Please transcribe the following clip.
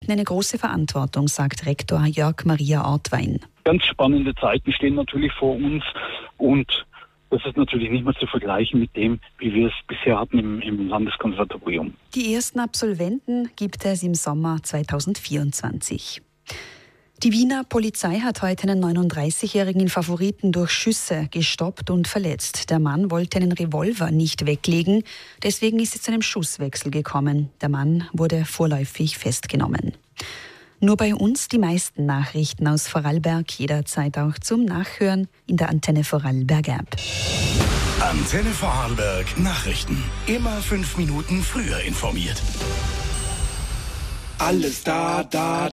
Jugendlichen eine große Verantwortung, sagt Rektor Jörg Maria Ortwein. Ganz spannende Zeiten stehen natürlich vor uns und das ist natürlich nicht mehr zu vergleichen mit dem, wie wir es bisher hatten im Landeskonservatorium. Die ersten Absolventen gibt es im Sommer 2024. Die Wiener Polizei hat heute einen 39-jährigen Favoriten durch Schüsse gestoppt und verletzt. Der Mann wollte einen Revolver nicht weglegen, deswegen ist es zu einem Schusswechsel gekommen. Der Mann wurde vorläufig festgenommen. Nur bei uns die meisten Nachrichten aus Vorarlberg, jederzeit auch zum Nachhören in der Antenne Vorarlberg App. Antenne Vorarlberg Nachrichten. Immer 5 Minuten früher informiert. Alles da.